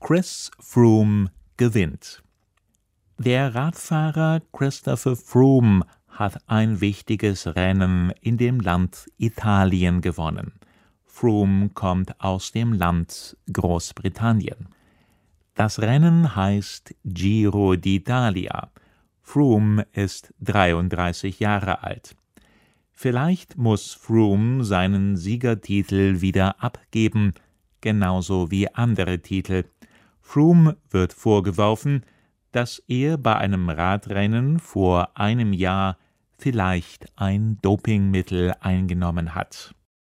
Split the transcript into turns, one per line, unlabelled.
Chris Froome gewinnt. Der Radfahrer Christopher Froome hat ein wichtiges Rennen in dem Land Italien gewonnen. Froome kommt aus dem Land Großbritannien. Das Rennen heißt Giro d'Italia. Froome ist 33 Jahre alt. Vielleicht muss Froome seinen Siegertitel wieder abgeben, genauso wie andere Titel. Froome wird vorgeworfen, dass er bei einem Radrennen vor einem Jahr vielleicht ein Dopingmittel eingenommen hat.